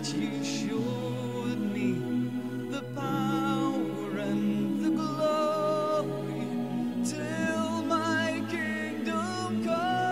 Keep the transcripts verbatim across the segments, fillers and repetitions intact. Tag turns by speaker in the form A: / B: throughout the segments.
A: you showed me the power and the glory till my kingdom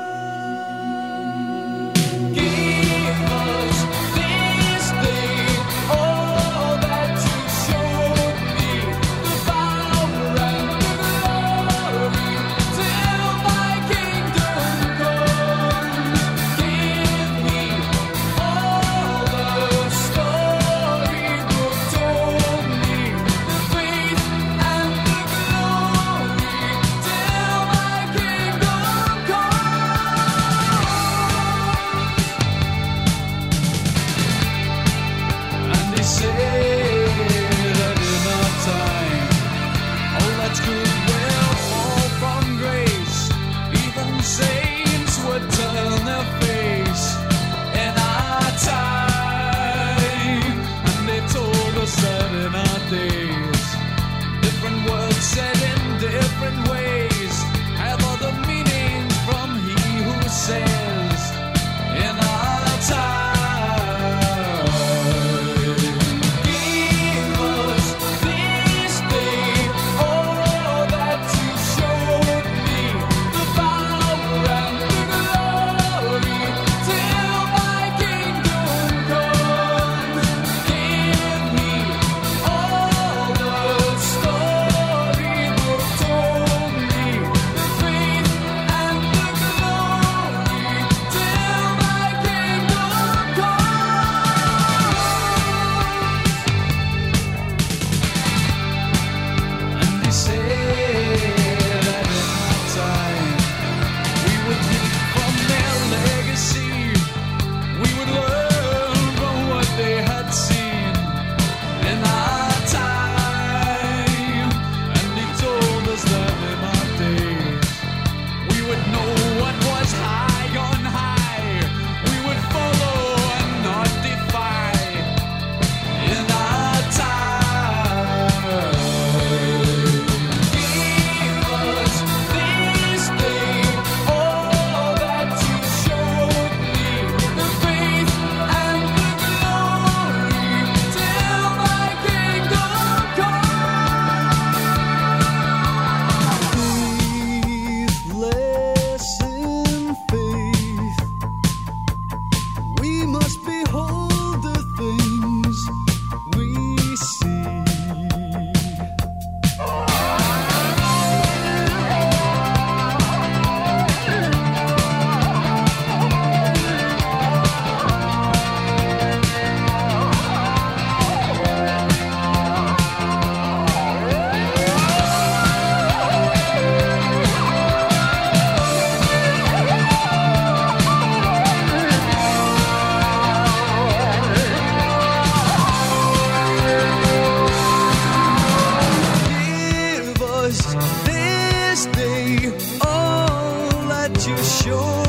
A: come. Give us this day all that you showed me, the power and the glory till my kingdom come. Give me all the story book told me, the faith and the glory till my kingdom comes. And they say that in our time, all that's good will fall from grace. Even saints would turn their face in our time. And they told us that in our days, different words said in different ways have other meanings from he who says in our time. Give us this day all that you showed me, the power and the glory till my kingdom come. Give me all the story book told me, the faith and the glory till my kingdom comes. And they say that in our time we would reap from their legacy, we would learn from what they had seen in our time. And they told us that in our days we would know what was high on high, we would follow and not defy in our time. Give us this day all that you showed me, the faith and the glory till my kingdom comes. Faithless in faith, we must behold the things we see. Give us this day all that you showed